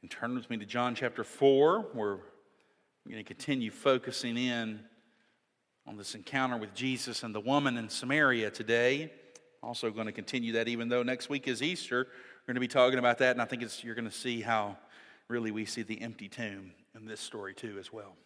And turn with me to John chapter 4, where we're going to continue focusing in on this encounter with Jesus and the woman in Samaria today. Also going to continue that even though next week is Easter. We're going to be talking about that, and I think you're going to see how really we see the empty tomb in this story too as well.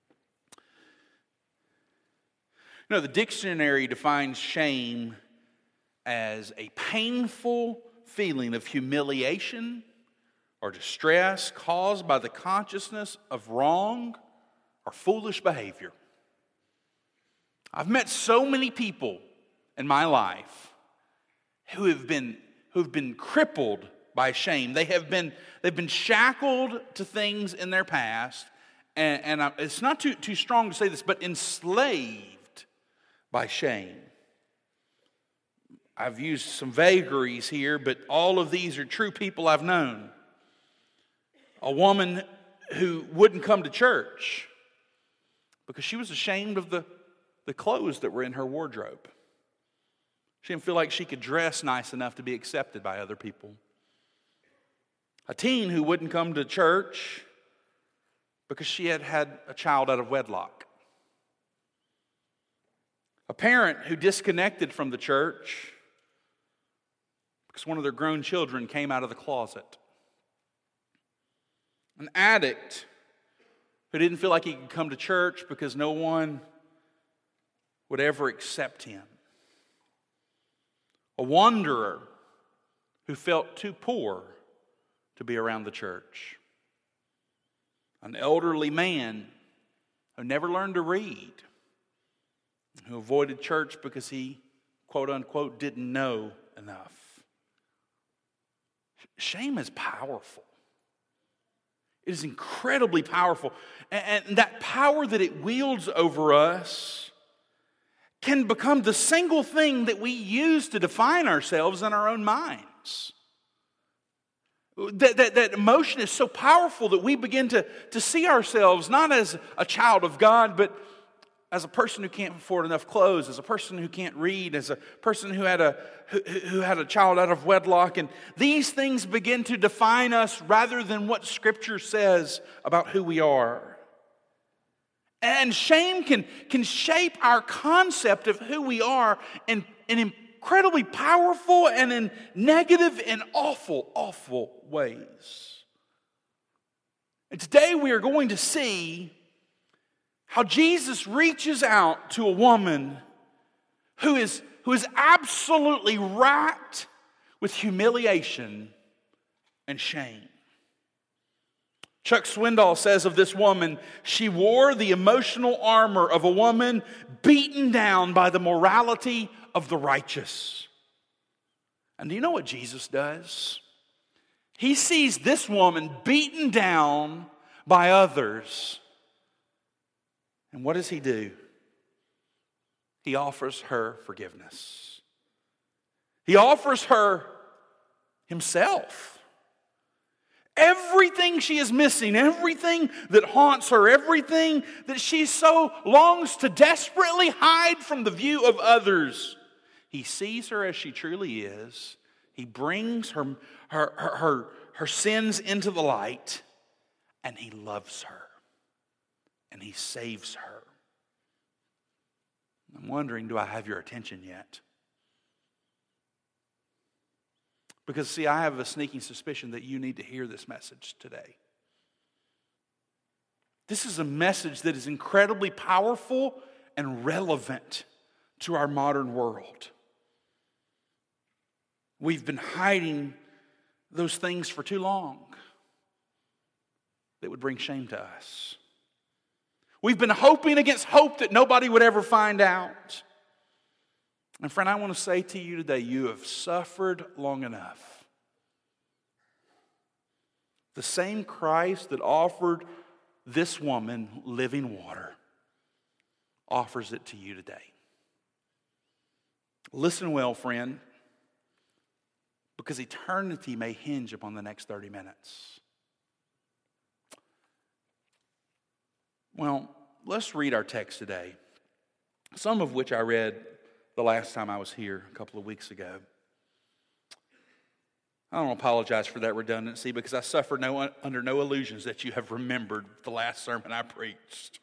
You know, the dictionary defines shame as a painful feeling of humiliation or distress caused by the consciousness of wrong or foolish behavior. I've met so many people in my life who have been crippled by shame. They've been shackled to things in their past, and it's not too strong to say this, but enslaved by shame. I've used some vagaries here, but all of these are true people I've known. A woman who wouldn't come to church because she was ashamed of the clothes that were in her wardrobe. She didn't feel like she could dress nice enough to be accepted by other people. A teen who wouldn't come to church because she had a child out of wedlock. A parent who disconnected from the church because one of their grown children came out of the closet. An addict who didn't feel like he could come to church because no one would ever accept him. A wanderer who felt too poor to be around the church. An elderly man who never learned to read, who avoided church because he, quote unquote, didn't know enough. Shame is powerful. It is incredibly powerful. And that power that it wields over us can become the single thing that we use to define ourselves in our own minds. That emotion is so powerful that we begin to see ourselves not as a child of God, but as a person who can't afford enough clothes, as a person who can't read, as a person who had a child out of wedlock. And these things begin to define us rather than what Scripture says about who we are. And shame can shape our concept of who we are in incredibly powerful and in negative and awful ways. And today we are going to see how Jesus reaches out to a woman who is absolutely racked with humiliation and shame. Chuck Swindoll says of this woman, she wore the emotional armor of a woman beaten down by the morality of the righteous. And do you know what Jesus does? He sees this woman beaten down by others. And what does he do? He offers her forgiveness. He offers her himself. Everything she is missing, everything that haunts her, everything that she so longs to desperately hide from the view of others. He sees her as she truly is. He brings her sins into the light, and he loves her. And he saves her. I'm wondering, do I have your attention yet? Because, see, I have a sneaking suspicion that you need to hear this message today. This is a message that is incredibly powerful and relevant to our modern world. We've been hiding those things for too long that would bring shame to us. We've been hoping against hope that nobody would ever find out. And friend, I want to say to you today, you have suffered long enough. The same Christ that offered this woman living water offers it to you today. Listen well, friend, because eternity may hinge upon the next 30 minutes. Well, let's read our text today, some of which I read the last time I was here a couple of weeks ago. I don't apologize for that redundancy because I suffer under no illusions that you have remembered the last sermon I preached.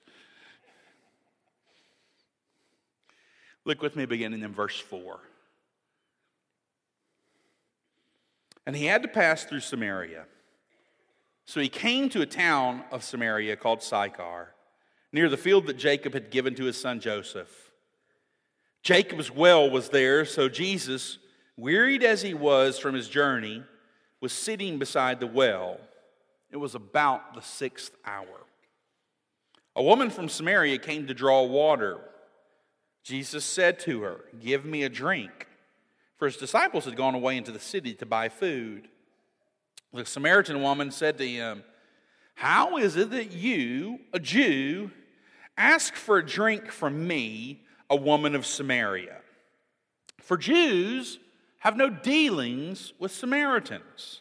Look with me beginning in verse 4. And he had to pass through Samaria. So he came to a town of Samaria called Sychar, near the field that Jacob had given to his son Joseph. Jacob's well was there, so Jesus, wearied as he was from his journey, was sitting beside the well. It was about the 6th hour. A woman from Samaria came to draw water. Jesus said to her, "Give me a drink." For his disciples had gone away into the city to buy food. The Samaritan woman said to him, "How is it that you, a Jew, ask for a drink from me, a woman of Samaria? For Jews have no dealings with Samaritans."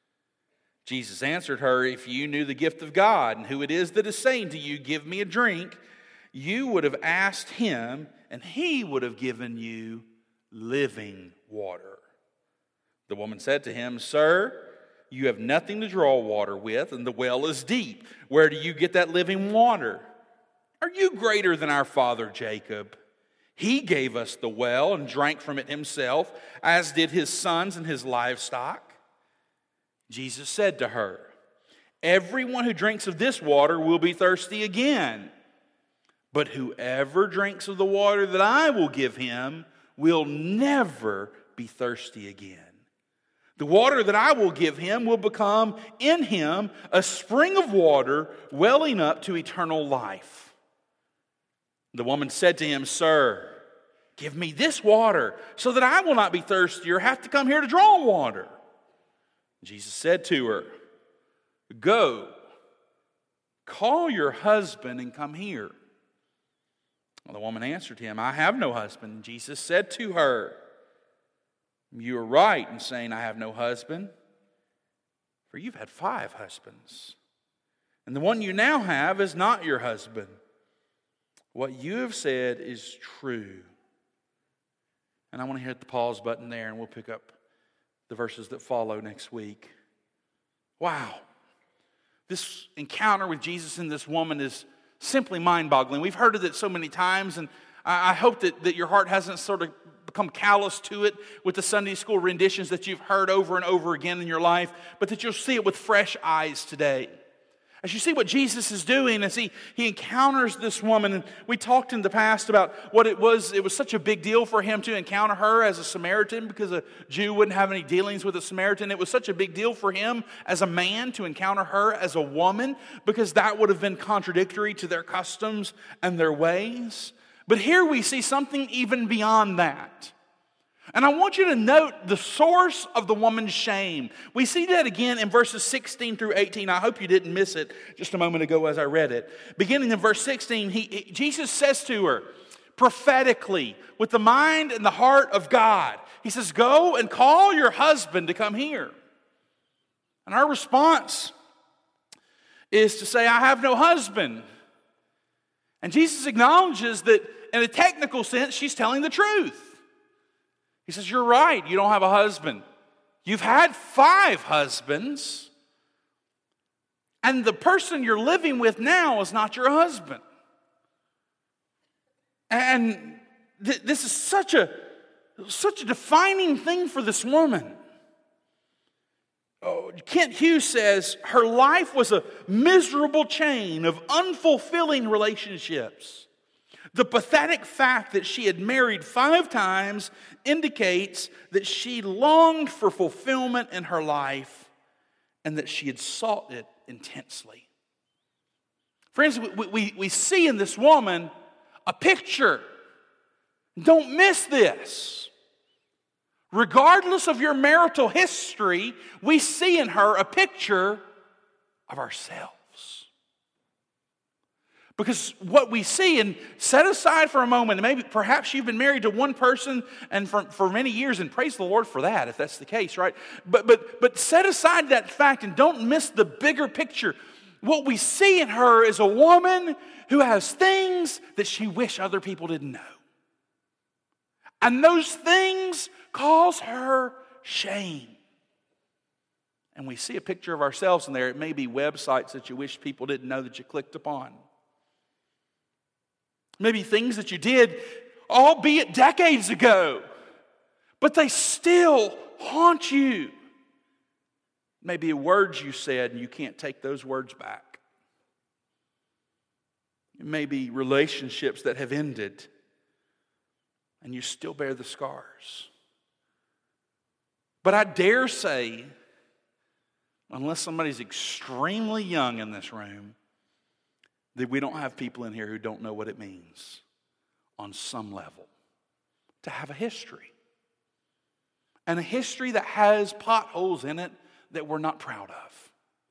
Jesus answered her, "If you knew the gift of God and who it is that is saying to you, 'Give me a drink,' you would have asked him, and he would have given you living water." The woman said to him, "Sir, you have nothing to draw water with, and the well is deep. Where do you get that living water? Are you greater than our father Jacob? He gave us the well and drank from it himself, as did his sons and his livestock." Jesus said to her, "Everyone who drinks of this water will be thirsty again. But whoever drinks of the water that I will give him will never be thirsty again. The water that I will give him will become in him a spring of water welling up to eternal life." The woman said to him, "Sir, give me this water so that I will not be thirsty or have to come here to draw water." Jesus said to her, "Go, call your husband and come here." Well, the woman answered him, "I have no husband." Jesus said to her, "You are right in saying I have no husband, for you've had 5 husbands, and the one you now have is not your husband. What you have said is true." And I want to hit the pause button there, and we'll pick up the verses that follow next week. Wow. This encounter with Jesus and this woman is simply mind-boggling. We've heard of it so many times, and I hope that your heart hasn't sort of become callous to it with the Sunday school renditions that you've heard over and over again in your life, but that you'll see it with fresh eyes today. As you see what Jesus is doing, as he encounters this woman, and we talked in the past about what it was such a big deal for him to encounter her as a Samaritan because a Jew wouldn't have any dealings with a Samaritan. It was such a big deal for him as a man to encounter her as a woman because that would have been contradictory to their customs and their ways. But here we see something even beyond that. And I want you to note the source of the woman's shame. We see that again in verses 16 through 18. I hope you didn't miss it just a moment ago as I read it. Beginning in verse 16, Jesus says to her, prophetically, with the mind and the heart of God, he says, "Go and call your husband to come here." And our response is to say, "I have no husband." And Jesus acknowledges that in a technical sense, she's telling the truth. He says, "You're right, you don't have a husband. You've had 5 husbands, and the person you're living with now is not your husband." And this is such a defining thing for this woman. Kent Hughes says her life was a miserable chain of unfulfilling relationships. The pathetic fact that she had married 5 times indicates that she longed for fulfillment in her life and that she had sought it intensely. Friends, we see in this woman a picture. Don't miss this. Regardless of your marital history, we see in her a picture of ourselves. Because what we see, and set aside for a moment, and maybe perhaps you've been married to one person and for many years, and praise the Lord for that, if that's the case, right? But set aside that fact and don't miss the bigger picture. What we see in her is a woman who has things that she wished other people didn't know. And those things cause her shame. and we see a picture of ourselves in there. It may be websites that you wish people didn't know that you clicked upon. Maybe things that you did, albeit decades ago, but they still haunt you. Maybe words you said and you can't take those words back. It may be relationships that have ended and you still bear the scars. But I dare say, unless somebody's extremely young in this room, that we don't have people in here who don't know what it means on some level to have a history. And a history that has potholes in it that we're not proud of.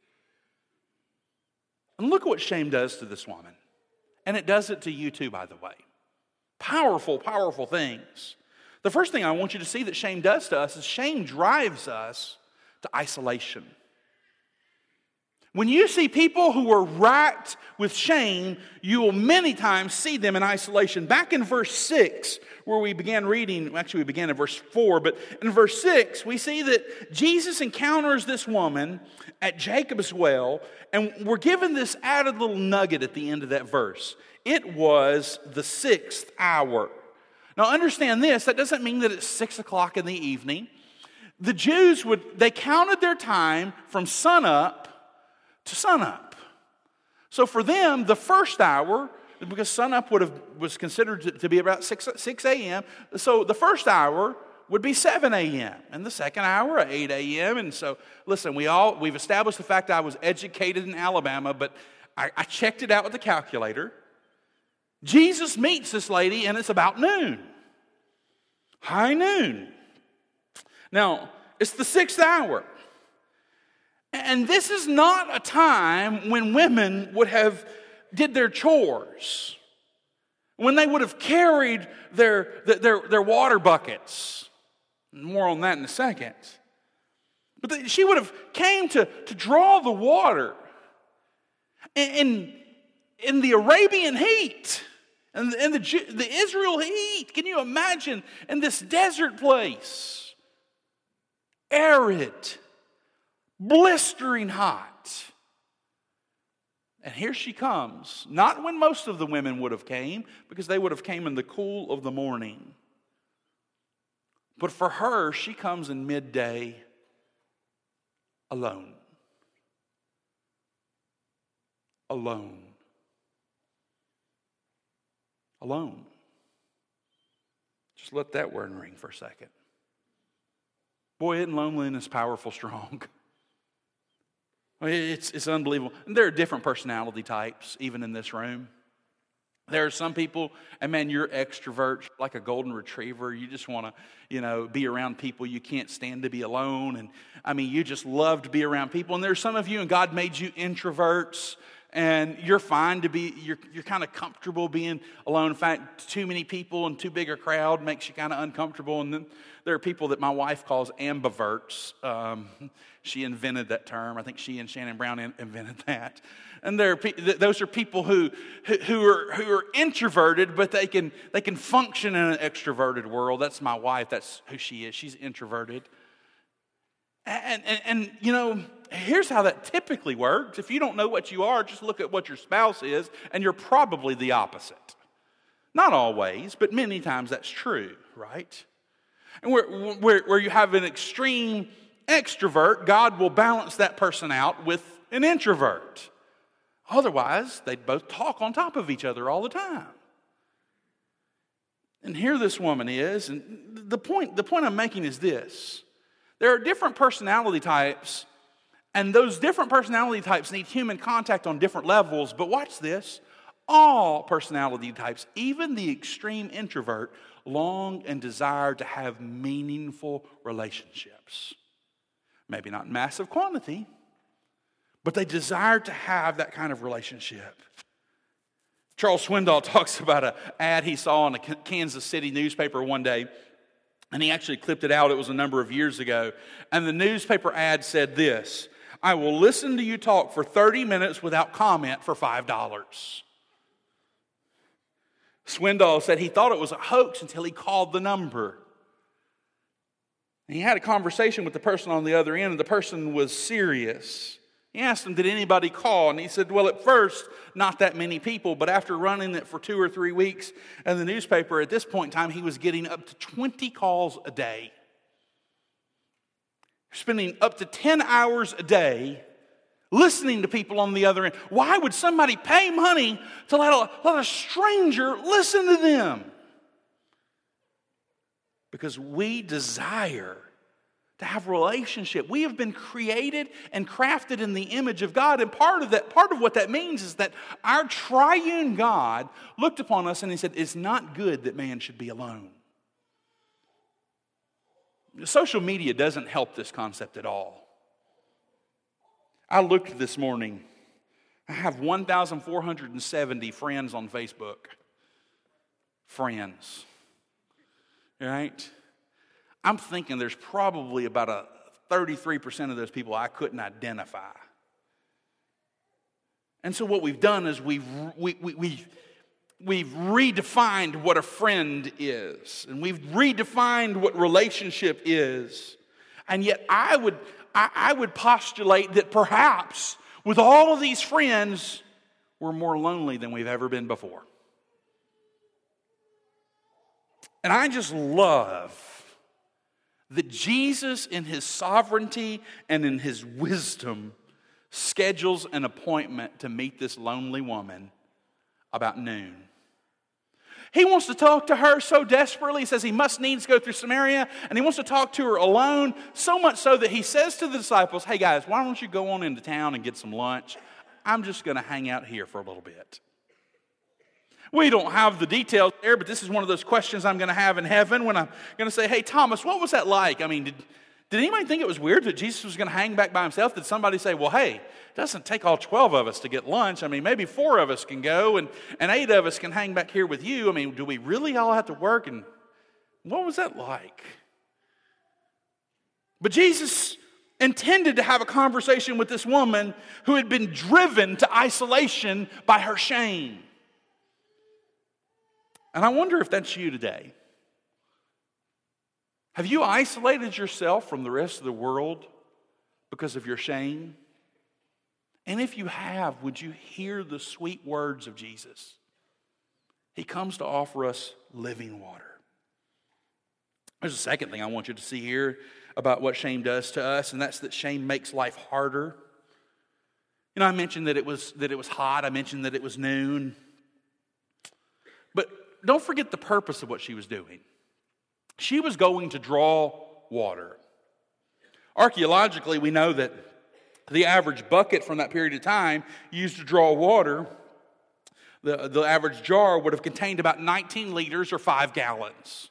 And look at what shame does to this woman. And it does it to you too, by the way. Powerful, powerful things. The first thing I want you to see that shame does to us is shame drives us to isolation. When you see people who are racked with shame, you will many times see them in isolation. Back in verse 6, where we began reading, actually we began in verse 4, but in verse 6, we see that Jesus encounters this woman at Jacob's well, and we're given this added little nugget at the end of that verse. It was the 6th hour. Now understand this, that doesn't mean that it's 6 o'clock in the evening. The Jews they counted their time from sunup to sunup. So for them, the first hour, because sunup was considered to be about 6 a.m., so the first hour would be 7 a.m. and the second hour at 8 a.m. And so, listen, we've established the fact that I was educated in Alabama, but I checked it out with the calculator. Jesus meets this lady and it's about noon. High noon. Now, it's the 6th hour. And this is not a time when women would have did their chores, when they would have carried their water buckets. More on that in a second. But she would have came to draw the water. In the Arabian heat, and the Israel heat, can you imagine in this desert place? Arid, blistering hot. And here she comes, not when most of the women would have came, because they would have came in the cool of the morning. But for her, she comes in midday alone. Alone. Alone. Just let that word ring for a second. Boy, isn't loneliness powerful, strong? It's unbelievable. And there are different personality types, even in this room. There are some people, and man, you're extroverts like a golden retriever. You just want to, be around people. You can't stand to be alone. And I mean, you just love to be around people. And there's some of you, and God made you introverts. And you're fine to be, you're kind of comfortable being alone. In fact, too many people and too big a crowd makes you kind of uncomfortable. And then there are people that my wife calls ambiverts. She invented that term. I think she and Shannon Brown invented that. And those are people who are introverted, but they can function in an extroverted world. That's my wife. That's who she is. She's introverted. And here's how that typically works. If you don't know what you are, just look at what your spouse is, and you're probably the opposite. Not always, but many times that's true, right? And where you have an extreme extrovert, God will balance that person out with an introvert. Otherwise, they'd both talk on top of each other all the time. And here this woman is, and the point I'm making is this. There are different personality types, and those different personality types need human contact on different levels. But watch this. All personality types, even the extreme introvert, long and desire to have meaningful relationships. Maybe not in massive quantity, but they desire to have that kind of relationship. Charles Swindoll talks about an ad he saw in a Kansas City newspaper one day. And he actually clipped it out. It was a number of years ago. And the newspaper ad said this: "I will listen to you talk for 30 minutes without comment for $5. Swindoll said he thought it was a hoax until he called the number. And he had a conversation with the person on the other end, and the person was serious. He asked him, did anybody call? And he said, well, at first, not that many people, but after running it for 2 or 3 weeks in the newspaper, at this point in time, he was getting up to 20 calls a day. Spending up to 10 hours a day listening to people on the other end. Why would somebody pay money to let a stranger listen to them? Because we desire to have relationship. We have been created and crafted in the image of God. And part of what that means is that our triune God looked upon us and he said, it's not good that man should be alone. Social media doesn't help this concept at all. I looked this morning. I have 1,470 friends on Facebook. Friends. Right? I'm thinking there's probably about 33% of those people I couldn't identify. And so what we've done is we've redefined what a friend is. And we've redefined what relationship is. And yet I would postulate that perhaps with all of these friends, we're more lonely than we've ever been before. And I just love that Jesus, in his sovereignty and in his wisdom, schedules an appointment to meet this lonely woman about noon. He wants to talk to her so desperately. He says he must needs go through Samaria, and he wants to talk to her alone, so much so that he says to the disciples, hey guys, why don't you go on into town and get some lunch? I'm just going to hang out here for a little bit. We don't have the details there, but this is one of those questions I'm going to have in heaven when I'm going to say, hey, Thomas, what was that like? I mean, did anybody think it was weird that Jesus was going to hang back by himself? Did somebody say, well, hey, it doesn't take all 12 of us to get lunch. I mean, maybe 4 of us can go and 8 of us can hang back here with you. I mean, do we really all have to work? And what was that like? But Jesus intended to have a conversation with this woman who had been driven to isolation by her shame. And I wonder if that's you today. Have you isolated yourself from the rest of the world because of your shame? And if you have, would you hear the sweet words of Jesus? He comes to offer us living water. There's a second thing I want you to see here about what shame does to us, and that's that shame makes life harder. You know, I mentioned that it was hot. I mentioned that it was noon. But don't forget the purpose of what she was doing. She was going to draw water. Archaeologically, we know that the average bucket from that period of time used to draw water, the average jar would have contained about 19 liters or 5 gallons.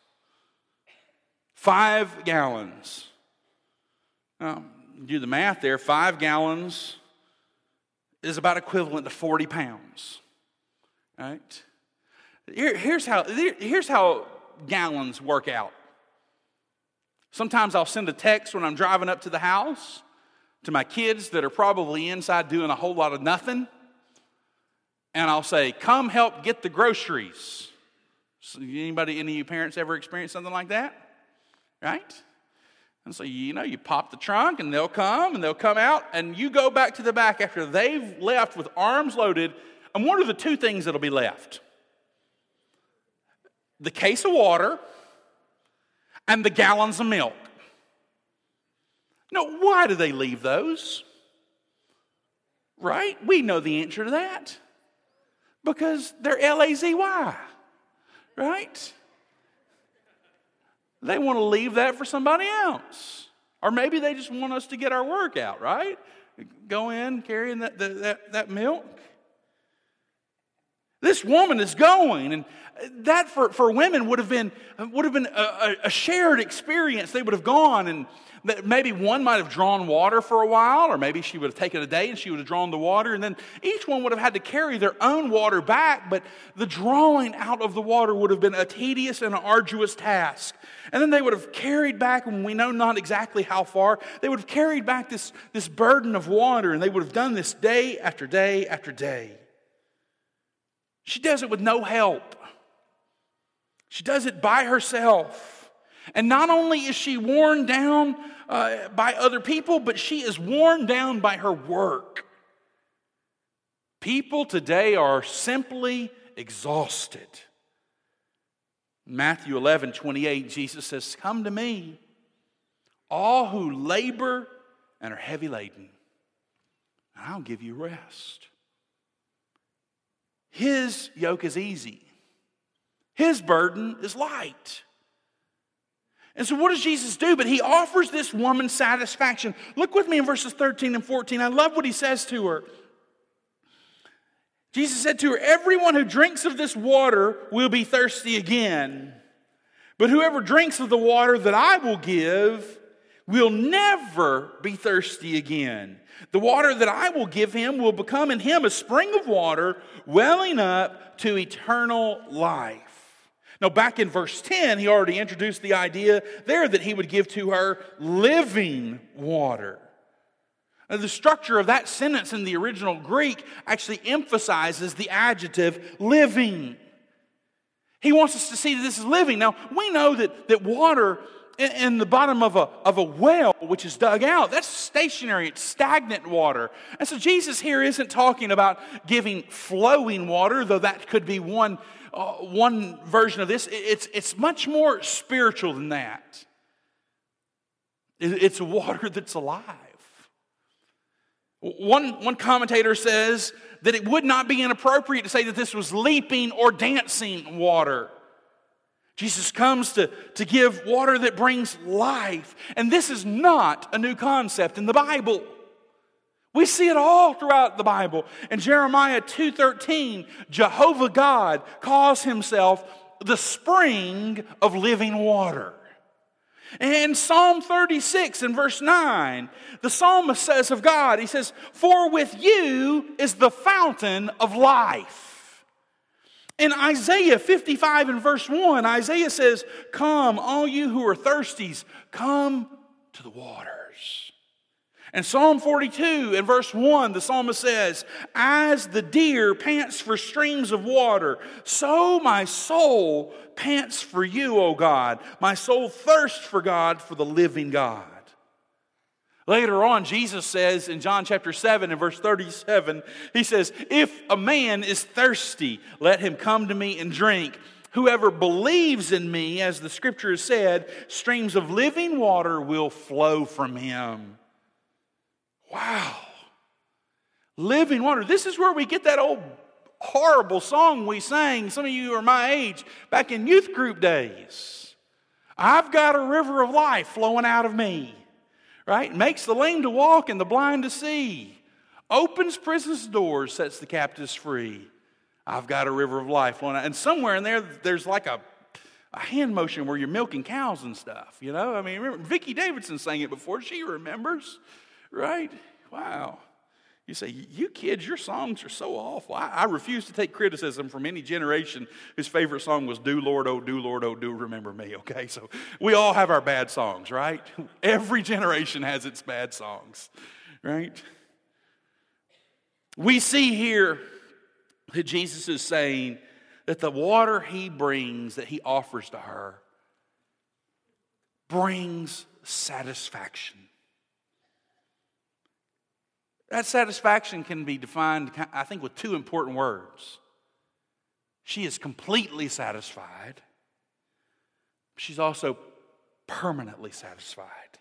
5 gallons. Now, do the math there. 5 gallons is about equivalent to 40 pounds. Right? Here's how gallons work out. Sometimes I'll send a text when I'm driving up to the house to my kids that are probably inside doing a whole lot of nothing. And I'll say, come help get the groceries. So any of you parents ever experienced something like that? Right? And so, you pop the trunk and they'll come out and you go back to the back after they've left with arms loaded. And what are the 2 things that'll be left? The case of water and the gallons of milk. Now, why do they leave those? Right? We know the answer to that. Because they're lazy. Right? They want to leave that for somebody else. Or maybe they just want us to get our work out, right? Go in carrying that milk. This woman is going, and that for women would have been a shared experience. They would have gone, and maybe one might have drawn water for a while, or maybe she would have taken a day and she would have drawn the water, and then each one would have had to carry their own water back, but the drawing out of the water would have been a tedious and an arduous task. And then they would have carried back, and we know not exactly how far, they would have carried back this burden of water, and they would have done this day after day after day. She does it with no help. She does it by herself. And not only is she worn down by other people, but she is worn down by her work. People today are simply exhausted. Matthew 11:28, Jesus says, "Come to me, all who labor and are heavy laden, and I'll give you rest." His yoke is easy. His burden is light. And so what does Jesus do? But he offers this woman satisfaction. Look with me in verses 13 and 14. I love what he says to her. Jesus said to her, "Everyone who drinks of this water will be thirsty again. But whoever drinks of the water that I will give will never be thirsty again. The water that I will give him will become in him a spring of water welling up to eternal life." Now, back in verse 10, he already introduced the idea there that he would give to her living water. Now, the structure of that sentence in the original Greek actually emphasizes the adjective living. He wants us to see that this is living. Now, we know that water in the bottom of a well, which is dug out, that's stationary, it's stagnant water. And so Jesus here isn't talking about giving flowing water, though that could be one version of this. It's much more spiritual than that. It's water that's alive. One commentator says that it would not be inappropriate to say that this was leaping or dancing water. Jesus comes to give water that brings life. And this is not a new concept in the Bible. We see it all throughout the Bible. In Jeremiah 2:13, Jehovah God calls himself the spring of living water. And Psalm 36 in verse 9, the psalmist says of God, he says, "For with you is the fountain of life." In Isaiah 55 and verse 1, Isaiah says, "Come, all you who are thirsties, come to the waters." And Psalm 42 and verse 1, the psalmist says, "As the deer pants for streams of water, so my soul pants for you, O God. My soul thirsts for God, for the living God." Later on, Jesus says in John chapter 7 and verse 37, he says, "If a man is thirsty, let him come to me and drink. Whoever believes in me, as the scripture has said, streams of living water will flow from him." Wow. Living water. This is where we get that old horrible song we sang. Some of you are my age, back in youth group days. "I've got a river of life flowing out of me." Right? Makes the lame to walk and the blind to see. Opens prison's doors, sets the captives free. I've got a river of life flowing out. And somewhere in there's like a hand motion where you're milking cows and stuff. You know? I mean, remember, Vicki Davidson sang it before. She remembers. Right? Wow. You say, "You kids, your songs are so awful." I refuse to take criticism from any generation whose favorite song was "Do Lord, oh, do Lord, oh, do remember me." Okay, so we all have our bad songs, right? Every generation has its bad songs, right? We see here that Jesus is saying that the water he brings, that he offers to her, brings satisfaction. That satisfaction can be defined, I think, with two important words. She is completely satisfied. She's also permanently satisfied.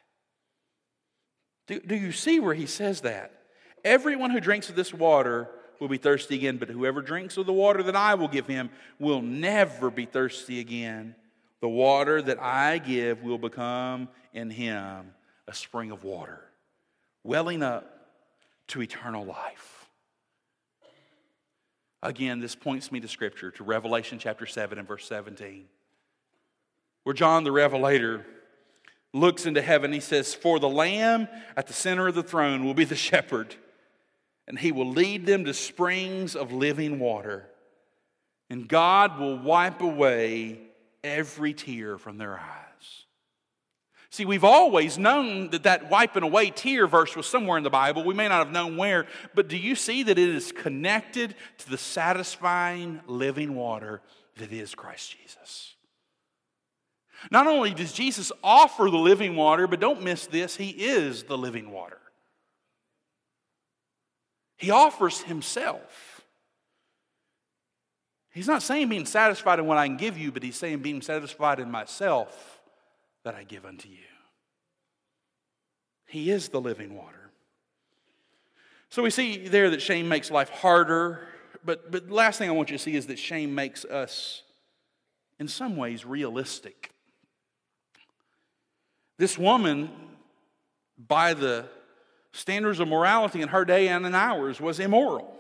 Do you see where he says that? "Everyone who drinks of this water will be thirsty again, but whoever drinks of the water that I will give him will never be thirsty again. The water that I give will become in him a spring of water, welling up to eternal life." Again, this points me to Scripture, to Revelation chapter 7 and verse 17, where John the Revelator looks into heaven. He says, "For the Lamb at the center of the throne will be the shepherd, and he will lead them to springs of living water, and God will wipe away every tear from their eyes." See, we've always known that wiping away tear verse was somewhere in the Bible. We may not have known where, but do you see that it is connected to the satisfying living water that is Christ Jesus? Not only does Jesus offer the living water, but don't miss this, He is the living water. He offers Himself. He's not saying being satisfied in what I can give you, but He's saying being satisfied in myself that I give unto you. He is the living water. So we see there that shame makes life harder, but the last thing I want you to see is that shame makes us, in some ways, realistic. This woman, by the standards of morality in her day and in ours, was immoral.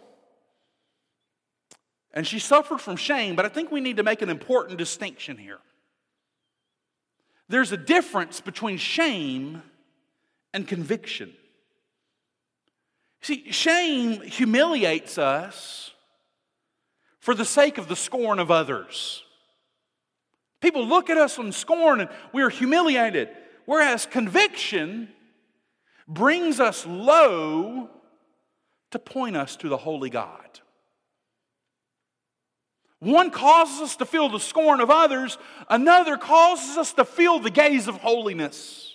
And she suffered from shame, but I think we need to make an important distinction here. There's a difference between shame and conviction. See, shame humiliates us for the sake of the scorn of others. People look at us in scorn and we are humiliated, whereas conviction brings us low to point us to the holy God. One causes us to feel the scorn of others, another causes us to feel the gaze of holiness.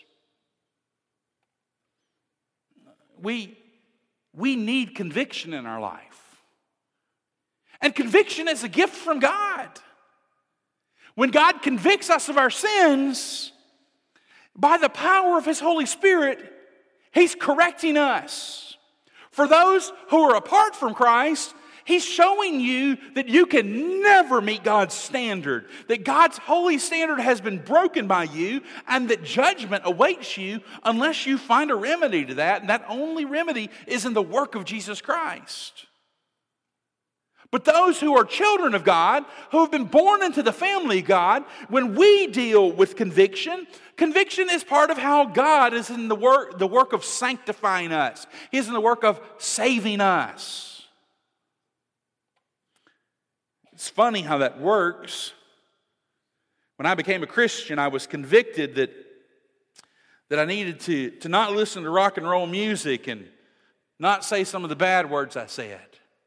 We need conviction in our life. And conviction is a gift from God. When God convicts us of our sins, by the power of His Holy Spirit, He's correcting us. For those who are apart from Christ, He's showing you that you can never meet God's standard, that God's holy standard has been broken by you, and that judgment awaits you unless you find a remedy to that, and that only remedy is in the work of Jesus Christ. But those who are children of God, who have been born into the family of God, when we deal with conviction, conviction is part of how God is in the work of sanctifying us. He is in the work of saving us. It's funny how that works. When I became a Christian, I was convicted that I needed to not listen to rock and roll music and not say some of the bad words I said.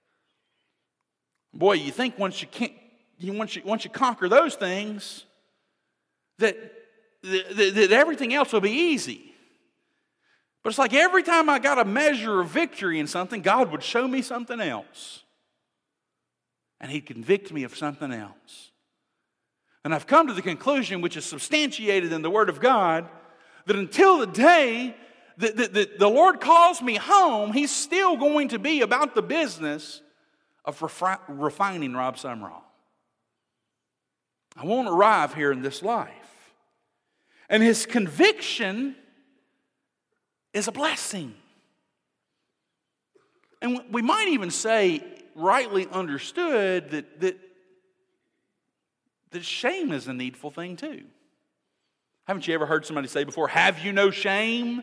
Boy, you think once you conquer those things, that everything else will be easy. But it's like every time I got a measure of victory in something, God would show me something else. And He'd convict me of something else. And I've come to the conclusion, which is substantiated in the Word of God, that until the day that the Lord calls me home, He's still going to be about the business of refining Rob Sumrall. I won't arrive here in this life. And His conviction is a blessing. And we might even say, rightly understood, that shame is a needful thing too. Haven't you ever heard somebody say before, have you no shame?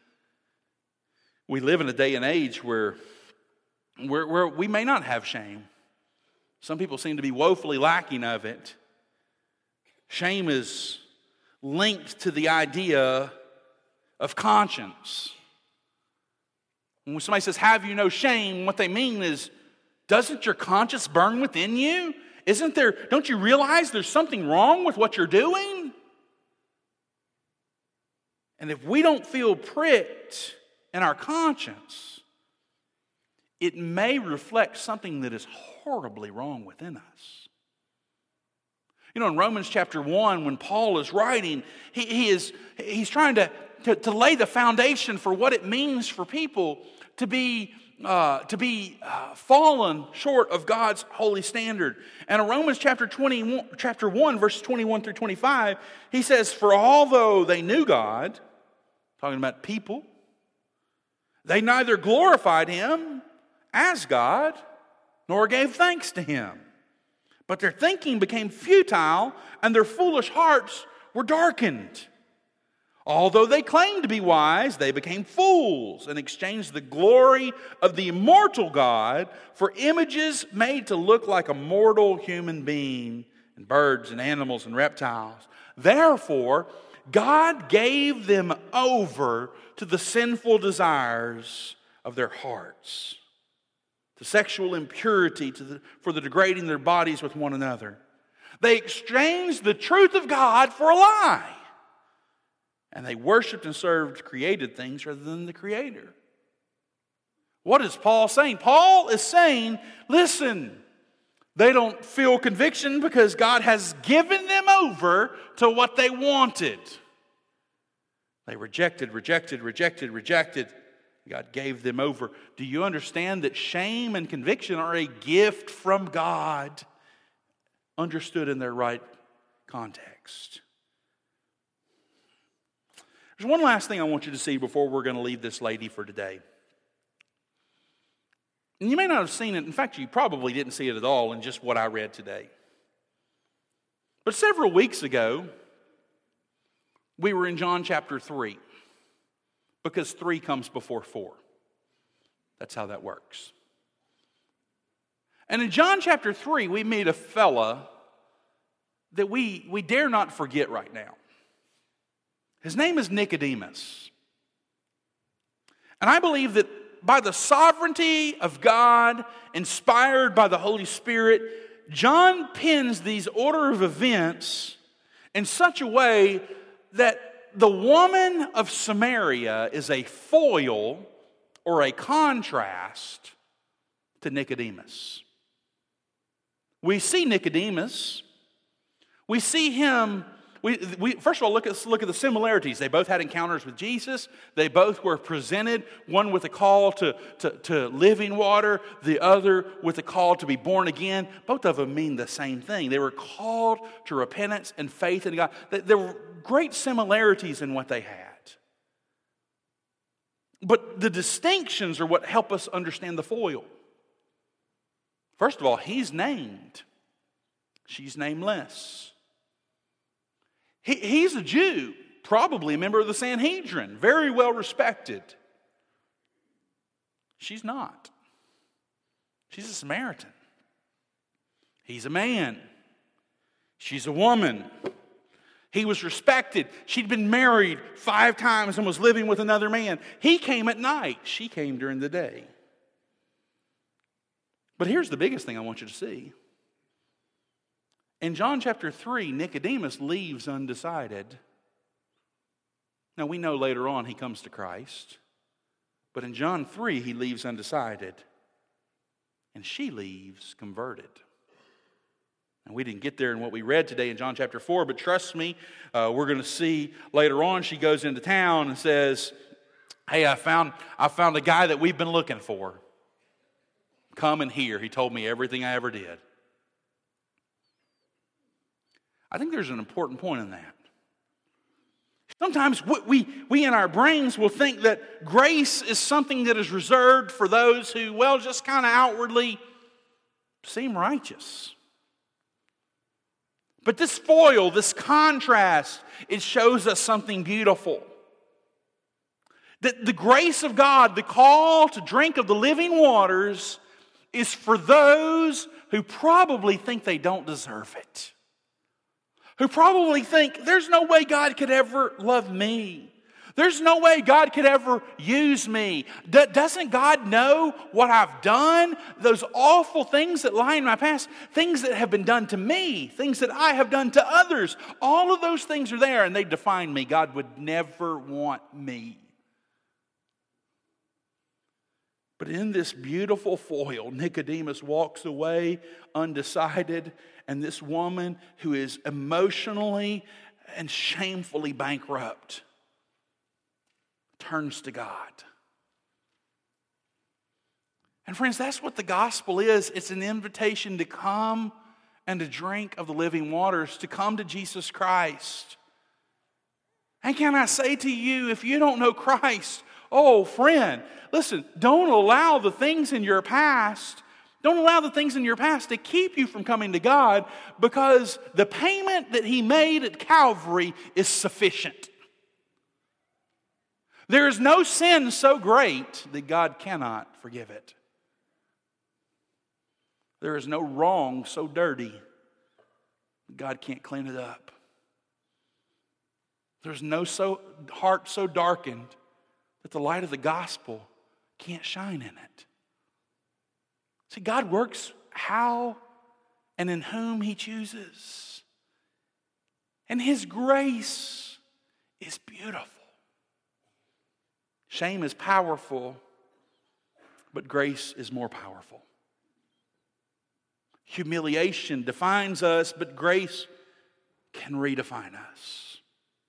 We live in a day and age where we may not have shame. Some people seem to be woefully lacking of it. Shame is linked to the idea of conscience. When somebody says, have you no shame, what they mean is, doesn't your conscience burn within you? Don't you realize there's something wrong with what you're doing? And if we don't feel pricked in our conscience, it may reflect something that is horribly wrong within us. You know, in Romans chapter 1, when Paul is writing, he's trying to lay the foundation for what it means for people to be fallen short of God's holy standard. And in Romans chapter 1, verses 21 through 25, he says, for although they knew God, talking about people, they neither glorified Him as God, nor gave thanks to Him. But their thinking became futile, and their foolish hearts were darkened. Although they claimed to be wise, they became fools and exchanged the glory of the immortal God for images made to look like a mortal human being, and birds and animals and reptiles. Therefore, God gave them over to the sinful desires of their hearts, to sexual impurity, for the degrading their bodies with one another. They exchanged the truth of God for a lie. And they worshiped and served created things rather than the Creator. What is Paul saying? Paul is saying, listen, they don't feel conviction because God has given them over to what they wanted. They rejected. God gave them over. Do you understand that shame and conviction are a gift from God, understood in their right context? There's one last thing I want you to see before we're going to leave this lady for today. And you may not have seen it. In fact, you probably didn't see it at all in just what I read today. But several weeks ago, we were in John chapter 3. Because 3 comes before 4. That's how that works. And in John chapter 3, we meet a fella that we dare not forget right now. His name is Nicodemus. And I believe that by the sovereignty of God, inspired by the Holy Spirit, John pins these order of events in such a way that the woman of Samaria is a foil or a contrast to Nicodemus. We see Nicodemus. We see him. First of all, look at the similarities. They both had encounters with Jesus. They both were presented, one with a call to living water, the other with a call to be born again. Both of them mean the same thing. They were called to repentance and faith in God. There were great similarities in what they had. But the distinctions are what help us understand the foil. First of all, he's named. She's nameless. He's a Jew, probably a member of the Sanhedrin, very well respected. She's not. She's a Samaritan. He's a man. She's a woman. He was respected. She'd been married 5 times and was living with another man. He came at night. She came during the day. But here's the biggest thing I want you to see. In John chapter 3, Nicodemus leaves undecided. Now we know later on he comes to Christ. But in John 3, he leaves undecided. And she leaves converted. And we didn't get there in what we read today in John chapter 4, but trust me, we're going to see later on she goes into town and says, hey, I found a guy that we've been looking for. Come and hear. He told me everything I ever did. I think there's an important point in that. Sometimes we in our brains will think that grace is something that is reserved for those who, well, just kind of outwardly seem righteous. But this foil, this contrast, it shows us something beautiful. That the grace of God, the call to drink of the living waters, is for those who probably think they don't deserve it. Who probably think, there's no way God could ever love me. There's no way God could ever use me. Doesn't God know what I've done? Those awful things that lie in my past, things that have been done to me, things that I have done to others. All of those things are there and they define me. God would never want me. But in this beautiful foil, Nicodemus walks away undecided, and this woman who is emotionally and shamefully bankrupt turns to God. And friends, that's what the gospel is. It's an invitation to come and to drink of the living waters, to come to Jesus Christ. And can I say to you, if you don't know Christ, oh friend, listen, don't allow the things in your past to keep you from coming to God, because the payment that He made at Calvary is sufficient. There is no sin so great that God cannot forgive it. There is no wrong so dirty that God can't clean it up. There's no heart so darkened that the light of the gospel can't shine in it. See, God works how and in whom He chooses. And His grace is beautiful. Shame is powerful, but grace is more powerful. Humiliation defines us, but grace can redefine us.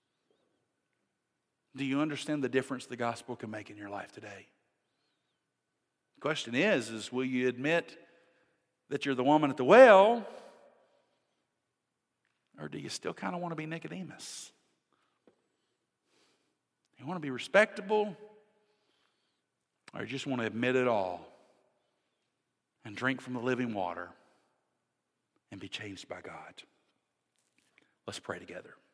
Do you understand the difference the gospel can make in your life today? The question is will you admit that you're the woman at the well, or do you still kind of want to be Nicodemus? You want to be respectable, or you just want to admit it all and drink from the living water and be changed by God? Let's pray together.